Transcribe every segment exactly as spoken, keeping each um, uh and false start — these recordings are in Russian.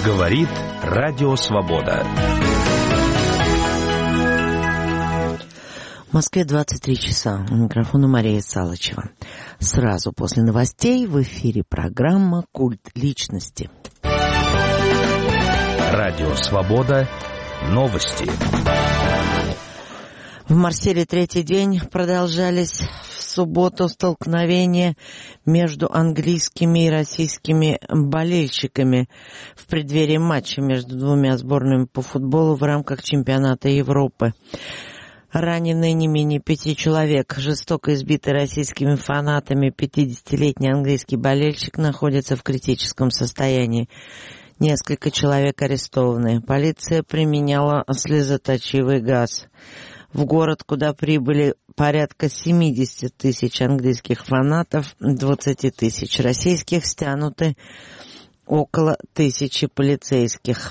Говорит Радио Свобода. В Москве двадцать три часа. У микрофона Мария Салычева. Сразу после новостей в эфире программа «Культ личности». Радио Свобода. Новости. В Марселе третий день продолжались в субботу столкновения между английскими и российскими болельщиками в преддверии матча между двумя сборными по футболу в рамках чемпионата Европы. Ранены не менее пяти человек. Жестоко избитый российскими фанатами пятидесятилетний английский болельщик находится в критическом состоянии. Несколько человек арестованы. Полиция применяла слезоточивый газ. В город, куда прибыли порядка семьдесят тысяч английских фанатов, двадцать тысяч российских, стянуты около тысячи полицейских.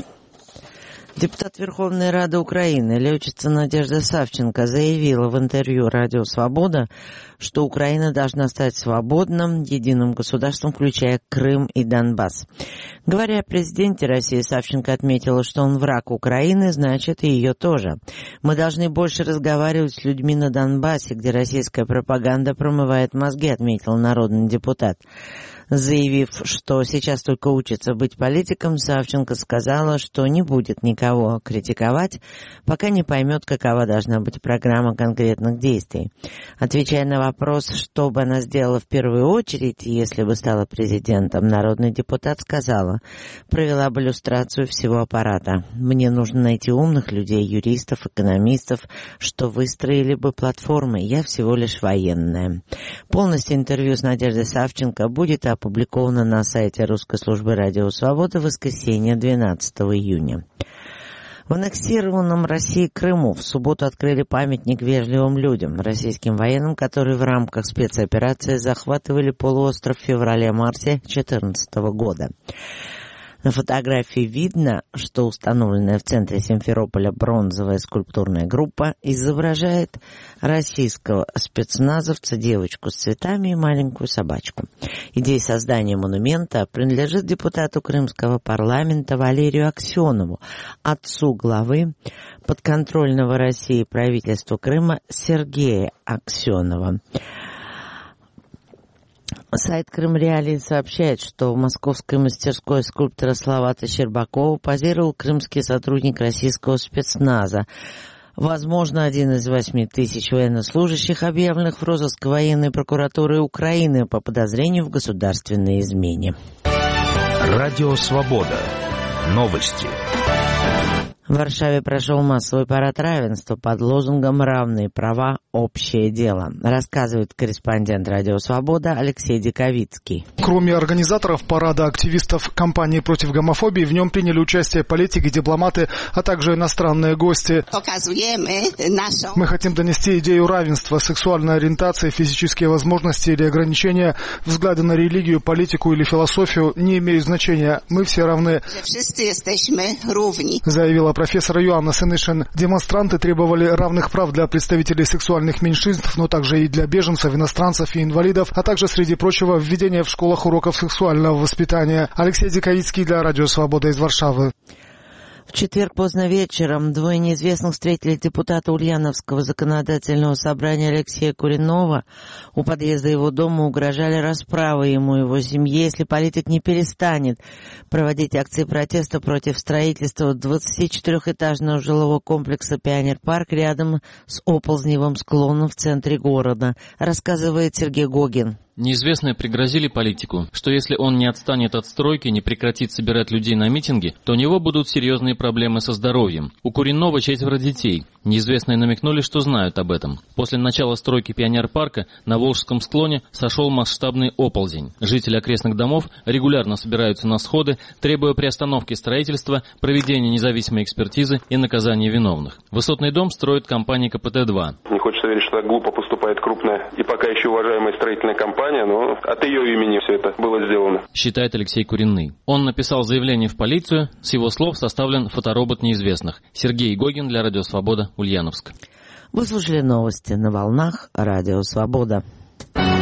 Депутат Верховной Рады Украины, летчица Надежда Савченко, заявила в интервью «Радио Свобода», что Украина должна стать свободным, единым государством, включая Крым и Донбасс. Говоря о президенте России, Савченко отметила, что он враг Украины, значит, и ее тоже. Мы должны больше разговаривать с людьми на Донбассе, где российская пропаганда промывает мозги, отметил народный депутат. Заявив, что сейчас только учится быть политиком, Савченко сказала, что не будет никого критиковать, пока не поймет, какова должна быть программа конкретных действий. Отвечая на вопрос, что бы она сделала в первую очередь, если бы стала президентом, народный депутат сказала: провела бы люстрацию всего аппарата. Мне нужно найти умных людей, юристов, экономистов, что выстроили бы платформы. Я всего лишь военная. Полностью интервью с Надеждой Савченко будет опубликовано на сайте Русской службы Радио Свобода в воскресенье двенадцатого июня. В аннексированном Россией Крыму в субботу открыли памятник вежливым людям, российским военным, которые в рамках спецоперации захватывали полуостров в феврале-марте две тысячи четырнадцатого года. На фотографии видно, что установленная в центре Симферополя бронзовая скульптурная группа изображает российского спецназовца, девочку с цветами и маленькую собачку. Идея создания монумента принадлежит депутату Крымского парламента Валерию Аксенову, отцу главы подконтрольного России правительства Крыма Сергея Аксенова. Сайт «Крымреалии» сообщает, что в московской мастерской скульптора Салавата Щербакова позировал крымский сотрудник российского спецназа. Возможно, один из восьми тысяч военнослужащих, объявленных в розыск военной прокуратуры Украины по подозрению в государственной измене. Радио Свобода. Новости. В Варшаве прошел массовый парад равенства под лозунгом «Равные права. Общее дело», рассказывает корреспондент «Радио Свобода» Алексей Диковицкий. Кроме организаторов парада, активистов кампании против гомофобии, в нем приняли участие политики, дипломаты, а также иностранные гости. Мы хотим донести идею равенства, сексуальной ориентации, физические возможности или ограничения, взгляды на религию, политику или философию не имеют значения. Мы все равны, заявила профессор Йоанна Сенышин. Демонстранты требовали равных прав для представителей сексуальных меньшинств, но также и для беженцев, иностранцев и инвалидов, а также, среди прочего, введение в школах уроков сексуального воспитания. Алексей Диковицкий для Радио Свобода из Варшавы. В четверг поздно вечером двое неизвестных встретили депутата Ульяновского законодательного собрания Алексея Куренова. У подъезда его дома угрожали расправой ему и его семье, если политик не перестанет проводить акции протеста против строительства двадцатичетырехэтажного жилого комплекса «Пионер-парк» рядом с оползневым склоном в центре города, рассказывает Сергей Гогин. Неизвестные пригрозили политику, что если он не отстанет от стройки, не прекратит собирать людей на митинги, то у него будут серьезные проблемы со здоровьем. У Куренова четверо детей. Неизвестные намекнули, что знают об этом. После начала стройки Пионер-парка на Волжском склоне сошел масштабный оползень. Жители окрестных домов регулярно собираются на сходы, требуя приостановки строительства, проведения независимой экспертизы и наказания виновных. Высотный дом строит компания ка пэ тэ два. Не хочется верить, что так глупо поступает крупная и пока еще уважаемая строительная компания, но от ее имени все это было сделано, считает Алексей Куренный. Он написал заявление в полицию, с его слов составлен фоторобот неизвестных. Сергей Гогин для Радио Свобода, Ульяновск. Вы слушали новости на волнах Радио Свобода.